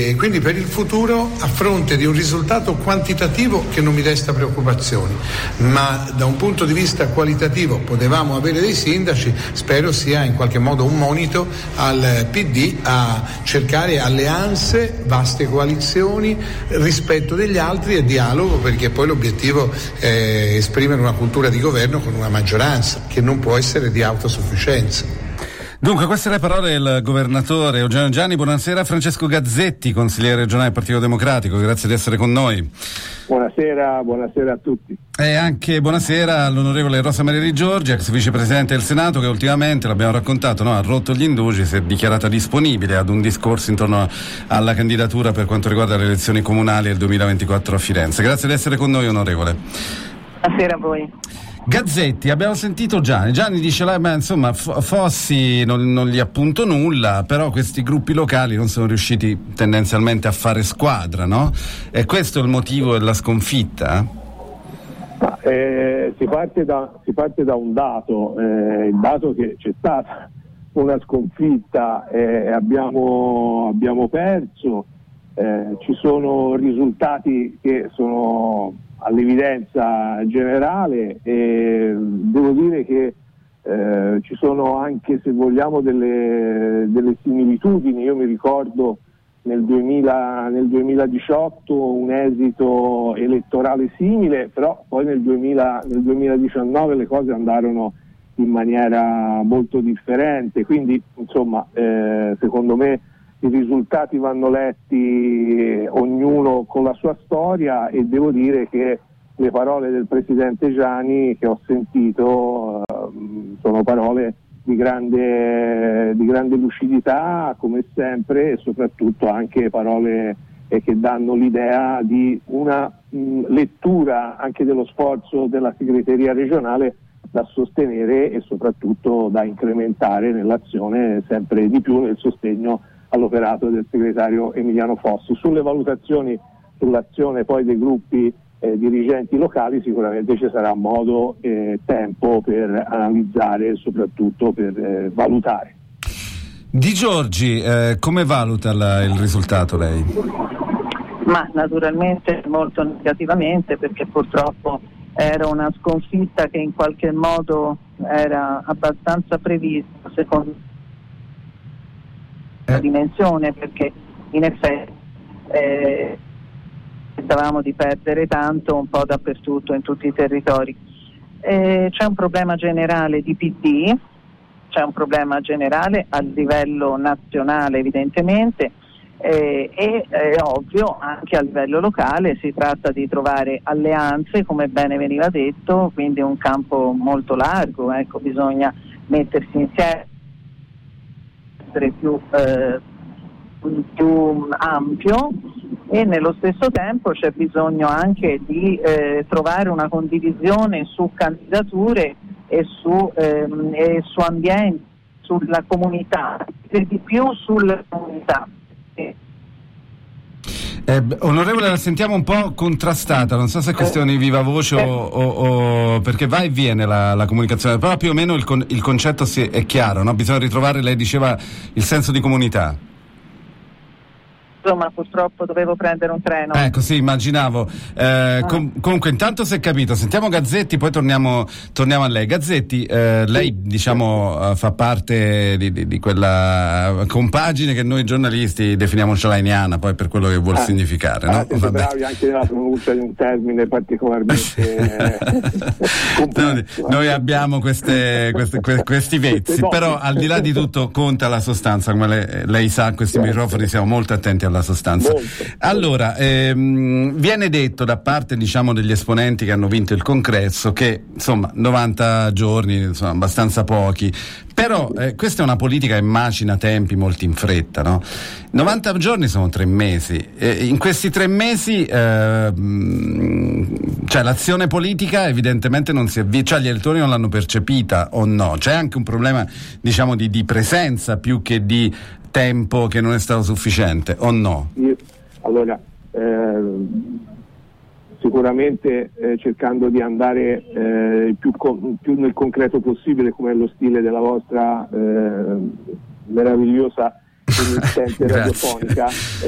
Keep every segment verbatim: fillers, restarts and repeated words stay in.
E quindi per il futuro, a fronte di un risultato quantitativo che non mi desta preoccupazioni, ma da un punto di vista qualitativo potevamo avere dei sindaci, spero sia in qualche modo un monito al P D a cercare alleanze, vaste coalizioni, rispetto degli altri e dialogo, perché poi l'obiettivo è esprimere una cultura di governo con una maggioranza che non può essere di autosufficienza. Dunque, queste le parole del governatore Eugenio Gianni. Buonasera Francesco Gazzetti, consigliere regionale del Partito Democratico, grazie di essere con noi. Buonasera, buonasera a tutti. E anche buonasera all'onorevole Rosa Maria Di Giorgi, ex vicepresidente del Senato, che ultimamente, l'abbiamo raccontato, no, ha rotto gli indugi, si è dichiarata disponibile ad un discorso intorno alla candidatura per quanto riguarda le elezioni comunali del duemilaventiquattro a Firenze. Grazie di essere con noi, onorevole. Buonasera a voi. Gazzetti, abbiamo sentito Gianni. Gianni dice, beh, insomma, Fossi non, non gli appunto nulla, però questi gruppi locali non sono riusciti tendenzialmente a fare squadra, no? E questo è il motivo della sconfitta? Ma, eh, si parte da, si parte da un dato, eh, il dato che c'è stata una sconfitta, eh, abbiamo, abbiamo perso, eh, ci sono risultati che sono all'evidenza generale e devo dire che eh, ci sono anche, se vogliamo, delle, delle similitudini. Io mi ricordo nel, duemila, nel duemiladiciotto un esito elettorale simile, però poi nel, duemila, nel duemiladiciannove le cose andarono in maniera molto differente, quindi insomma eh, secondo me i risultati vanno letti ognuno con la sua storia e devo dire che le parole del presidente Gianni che ho sentito uh, sono parole di grande, di grande lucidità come sempre e soprattutto anche parole eh, che danno l'idea di una mh, lettura anche dello sforzo della segreteria regionale da sostenere e soprattutto da incrementare nell'azione sempre di più nel sostegno all'operato del segretario Emiliano Fossi. Sulle valutazioni sull'azione poi dei gruppi eh, dirigenti locali sicuramente ci sarà modo e eh, tempo per analizzare e soprattutto per eh, valutare. Di Giorgi, eh, come valuta la, il risultato lei? Ma naturalmente molto negativamente, perché purtroppo era una sconfitta che in qualche modo era abbastanza prevista secondo la dimensione, perché in effetti eh, pensavamo di perdere tanto un po' dappertutto in tutti i territori. Eh, c'è un problema generale di P D, c'è un problema generale a livello nazionale evidentemente eh, e è ovvio anche a livello locale si tratta di trovare alleanze, come bene veniva detto, quindi un campo molto largo, ecco, bisogna mettersi insieme, essere più, eh, più ampio e nello stesso tempo c'è bisogno anche di eh, trovare una condivisione su candidature e su, ehm, e su ambienti, sulla comunità, per di più sulla comunità. Eh. Eh, onorevole, la sentiamo un po' contrastata, non so se è questione di viva voce o, o, o perché va e viene la, la comunicazione, però più o meno il, con, il concetto si, è chiaro, no? Bisogna ritrovare, lei diceva, il senso di comunità. Insomma, purtroppo dovevo prendere un treno. Ecco, sì, immaginavo. Eh, com- comunque, intanto si è capito. Sentiamo Gazzetti, poi torniamo, torniamo a lei. Gazzetti, eh, lei, diciamo, fa parte di, di, di quella compagine che noi giornalisti definiamo schleiniana, poi per quello che vuol ah, significare, no? Siete Vabbè. bravi anche nella pronuncia di un termine particolarmente complesso, noi eh. abbiamo queste, queste, que- questi vezzi, però al di là di tutto conta la sostanza, come lei, lei sa, a questi certo. microfoni siamo molto attenti alla sostanza. Molto. Allora, ehm, viene detto da parte, diciamo, degli esponenti che hanno vinto il congresso che, insomma, novanta giorni sono abbastanza pochi, però eh, questa è una politica che macina tempi molto in fretta, no? novanta giorni sono tre mesi, e in questi tre mesi eh, cioè l'azione politica evidentemente non si è vi- cioè gli elettori non l'hanno percepita o no? C'è anche un problema, diciamo, di, di presenza più che di tempo che non è stato sufficiente o no? Io, allora eh, sicuramente eh, cercando di andare eh, più, con, più nel concreto possibile, come è lo stile della vostra eh, meravigliosa emittente radiofonica.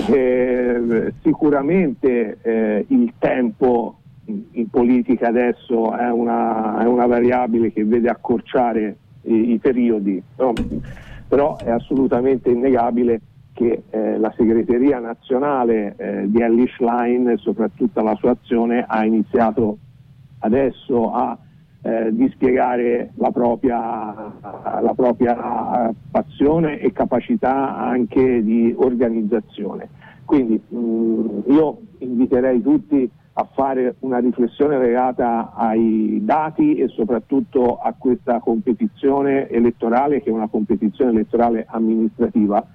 Eh, sicuramente eh, il tempo in politica adesso è una, è una variabile che vede accorciare i, i periodi, no? Però è assolutamente innegabile che eh, la segreteria nazionale eh, di Elly Schlein e soprattutto la sua azione ha iniziato adesso a eh, dispiegare la propria, la propria passione e capacità anche di organizzazione. Quindi mh, io inviterei tutti a fare una riflessione legata ai dati e soprattutto a questa competizione elettorale, che è una competizione elettorale amministrativa.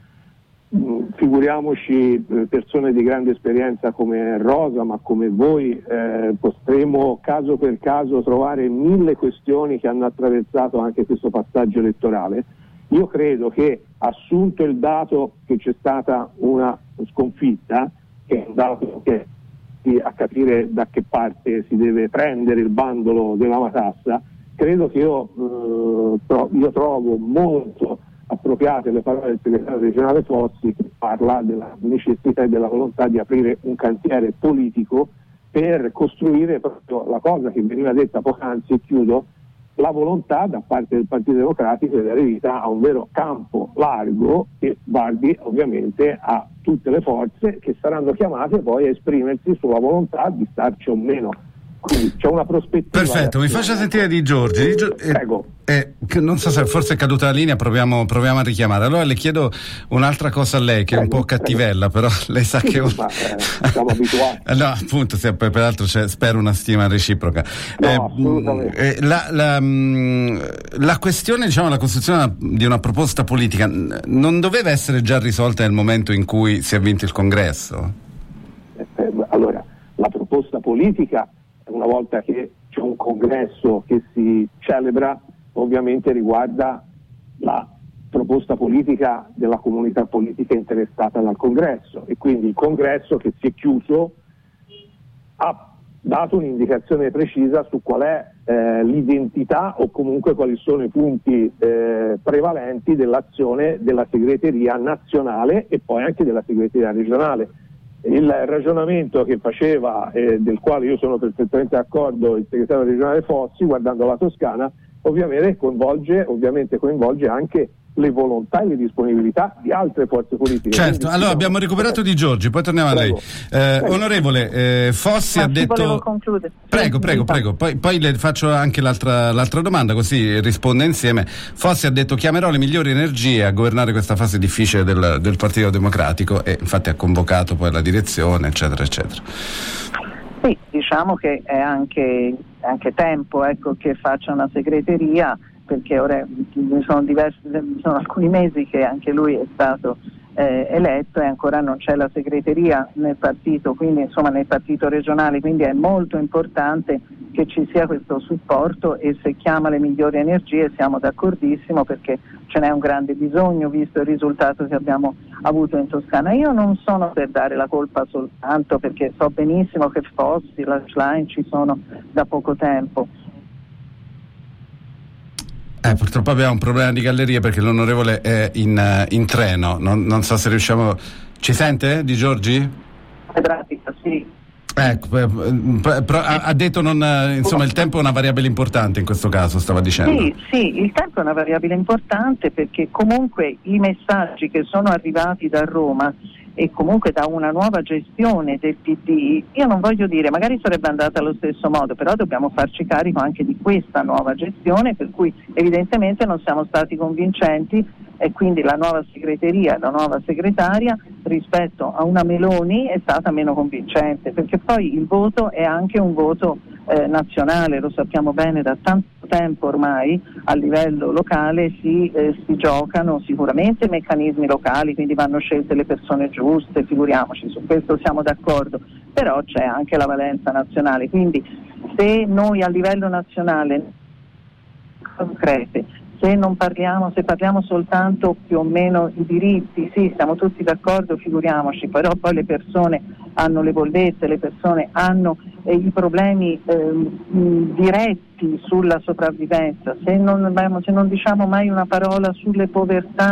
Figuriamoci persone di grande esperienza come Rosa, ma come voi eh, potremo caso per caso trovare mille questioni che hanno attraversato anche questo passaggio elettorale. Io credo che, assunto il dato che c'è stata una sconfitta, che è un dato che a capire da che parte si deve prendere il bandolo della matassa, credo che io, eh, tro- io trovo molto appropriate le parole del segretario regionale Fossi, che parla della necessità e della volontà di aprire un cantiere politico per costruire proprio la cosa che veniva detta poc'anzi, e chiudo, la volontà da parte del Partito Democratico di dare vita a un vero campo largo che guardi ovviamente a tutte le forze che saranno chiamate poi a esprimersi sulla volontà di starci o meno. Quindi c'è una prospettiva. Perfetto, mi faccia sentire Di Giorgi. Di Gio- eh, Prego. Eh, non so se forse è caduta la linea, proviamo, proviamo a richiamare. Allora le chiedo un'altra cosa a lei, che prego, è un po' cattivella, prego. Però lei sa sì, che... Ma, eh, siamo abituati. No, appunto, sì, peraltro c'è, spero, una stima reciproca. No, eh, assolutamente. Eh, la, la, la questione, diciamo, la costruzione di una proposta politica non doveva essere già risolta nel momento in cui si è vinto il congresso? Eh, allora, la proposta politica, una volta che c'è un congresso che si celebra, ovviamente riguarda la proposta politica della comunità politica interessata dal congresso, e quindi il congresso che si è chiuso ha dato un'indicazione precisa su qual è eh, l'identità o comunque quali sono i punti eh, prevalenti dell'azione della segreteria nazionale e poi anche della segreteria regionale. Il ragionamento che faceva, eh, del quale io sono perfettamente d'accordo, il segretario regionale Fossi, guardando la Toscana, ovviamente coinvolge, ovviamente coinvolge anche le volontà e le disponibilità di altre forze politiche. Certo, quindi, allora abbiamo recuperato Di Giorgi, poi torniamo prego, a lei. Eh, prego. Onorevole, eh, Fossi Ma ha detto... volevo concludere. Prego, prego, prego, poi, poi le faccio anche l'altra, l'altra domanda, così risponde insieme. Fossi ha detto: chiamerò le migliori energie a governare questa fase difficile del, del Partito Democratico, e infatti ha convocato poi la direzione, eccetera, eccetera. Sì, diciamo che è anche, anche tempo, ecco, che faccia una segreteria, perché ora sono, diversi, sono alcuni mesi che anche lui è stato eh, eletto e ancora non c'è la segreteria nel partito, quindi insomma nel partito regionale, quindi è molto importante che ci sia questo supporto, e se chiama le migliori energie siamo d'accordissimo, perché ce n'è un grande bisogno visto il risultato che abbiamo avuto in Toscana. Io non sono per dare la colpa soltanto, perché so benissimo che Fossi, la Schlein ci sono da poco tempo. Eh, purtroppo abbiamo un problema di galleria perché l'onorevole è in, in treno, non, non so se riusciamo... Ci sente, Di Giorgi? Pratica, sì. Ecco, però ha, ha detto non, insomma il tempo è una variabile importante in questo caso, stava dicendo. Sì, sì, il tempo è una variabile importante, perché comunque i messaggi che sono arrivati da Roma e comunque da una nuova gestione del P D, io non voglio dire, magari sarebbe andata allo stesso modo, però dobbiamo farci carico anche di questa nuova gestione, per cui evidentemente non siamo stati convincenti, e quindi la nuova segreteria, la nuova segretaria rispetto a una Meloni è stata meno convincente, perché poi il voto è anche un voto eh, nazionale, lo sappiamo bene da tanto tempo ormai. A livello locale si, eh, si giocano sicuramente meccanismi locali, quindi vanno scelte le persone giuste, figuriamoci, su questo siamo d'accordo, però c'è anche la valenza nazionale, quindi se noi a livello nazionale concrete, se non parliamo, se parliamo soltanto più o meno i diritti, sì, siamo tutti d'accordo, figuriamoci, però poi le persone hanno le bollette, le persone hanno eh, i problemi eh, mh, diretti sulla sopravvivenza, se non, se non diciamo mai una parola sulle povertà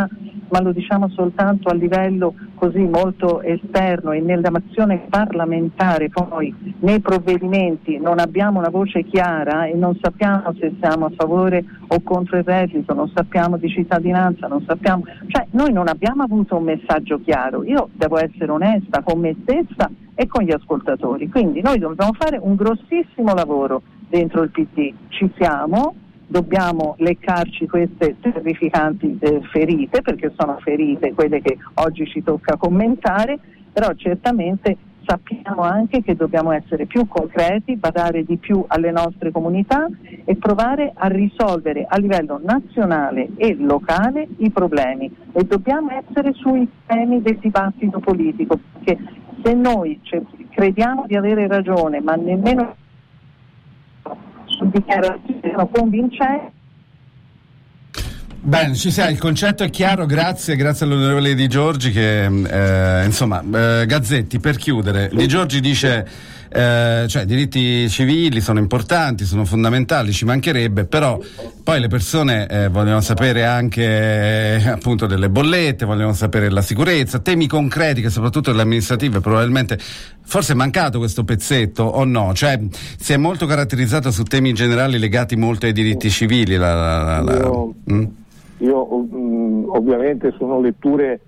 ma lo diciamo soltanto a livello così molto esterno, e nell'azione parlamentare poi nei provvedimenti non abbiamo una voce chiara e non sappiamo se siamo a favore o contro il reddito, non sappiamo di cittadinanza, non sappiamo, cioè noi non abbiamo avuto un messaggio chiaro. Io devo essere onesta con me stessa e con gli ascoltatori, quindi noi dobbiamo fare un grossissimo lavoro dentro il P D, ci siamo, dobbiamo leccarci queste terrificanti eh, ferite, perché sono ferite quelle che oggi ci tocca commentare, però certamente sappiamo anche che dobbiamo essere più concreti, badare di più alle nostre comunità e provare a risolvere a livello nazionale e locale i problemi, e dobbiamo essere sui temi del dibattito politico, perché se noi cioè, crediamo di avere ragione ma nemmeno su dichiarazioni sono convincenti. Bene, ci sei, il concetto è chiaro, grazie, grazie all'onorevole Di Giorgi che, eh, insomma, eh, Gazzetti, per chiudere, Di Giorgi dice, eh, cioè, diritti civili sono importanti, sono fondamentali, ci mancherebbe, però poi le persone eh, vogliono sapere anche, eh, appunto, delle bollette, vogliono sapere la sicurezza, temi concreti che soprattutto le amministrative probabilmente, forse è mancato questo pezzetto o no? Cioè, si è molto caratterizzato su temi generali legati molto ai diritti civili, la, la, la, Io... mm? Io mh, ovviamente sono letture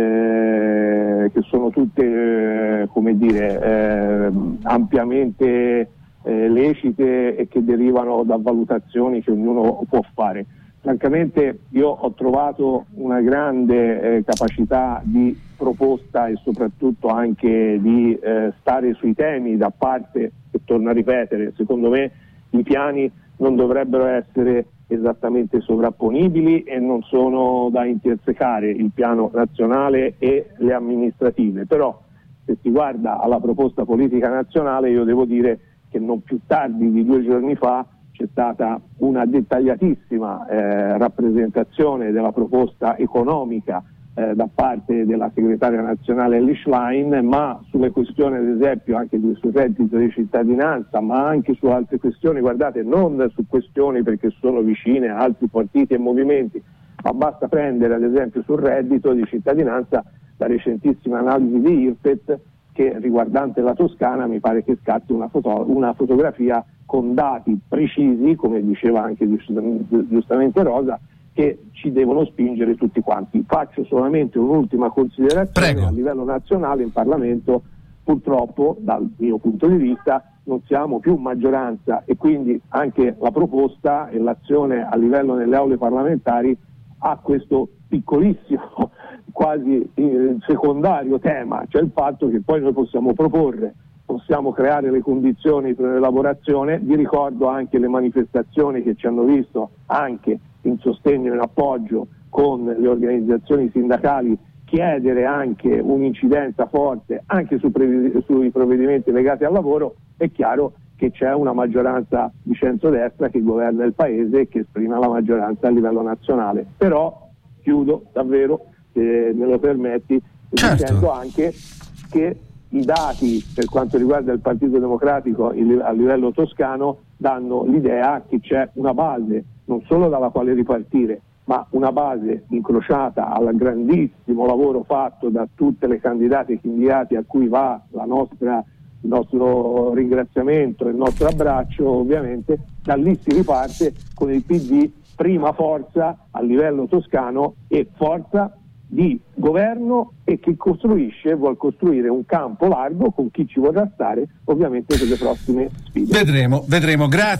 eh, che sono tutte eh, come dire eh, ampiamente eh, lecite e che derivano da valutazioni che ognuno può fare. Francamente io ho trovato una grande eh, capacità di proposta e soprattutto anche di eh, stare sui temi da parte, e torno a ripetere, secondo me i piani non dovrebbero essere esattamente sovrapponibili e non sono da intersecare, il piano nazionale e le amministrative, però se si guarda alla proposta politica nazionale io devo dire che non più tardi di due giorni fa c'è stata una dettagliatissima eh, rappresentazione della proposta economica eh, da parte della segretaria nazionale Elly Schlein, ma sulle questioni ad esempio anche sul reddito di cittadinanza, ma anche su altre questioni, guardate, non su questioni perché sono vicine a altri partiti e movimenti, ma basta prendere ad esempio sul reddito di cittadinanza la recentissima analisi di I R P E T che riguardante la Toscana mi pare che scatti una, foto- una fotografia con dati precisi, come diceva anche giustamente Rosa, che ci devono spingere tutti quanti. Faccio solamente un'ultima considerazione. Prego. A livello nazionale in Parlamento purtroppo dal mio punto di vista non siamo più maggioranza e quindi anche la proposta e l'azione a livello delle aule parlamentari ha questo piccolissimo quasi eh, secondario tema, cioè il fatto che poi noi possiamo proporre, possiamo creare le condizioni per l'elaborazione. Vi ricordo anche le manifestazioni che ci hanno visto anche in sostegno e in appoggio con le organizzazioni sindacali chiedere anche un'incidenza forte anche su previ- sui provvedimenti legati al lavoro. È chiaro che c'è una maggioranza di centrodestra che governa il paese e che esprime la maggioranza a livello nazionale, però chiudo davvero, se me lo permetti, certo, dicendo anche che i dati per quanto riguarda il Partito Democratico a livello toscano danno l'idea che c'è una base non solo dalla quale ripartire, ma una base incrociata al grandissimo lavoro fatto da tutte le candidate e candidati a cui va la nostra, il nostro ringraziamento e il nostro abbraccio. Ovviamente da lì si riparte con il P D prima forza a livello toscano e forza di governo e che costruisce, vuol costruire un campo largo con chi ci vorrà stare ovviamente per le prossime sfide. Vedremo, vedremo. Grazie.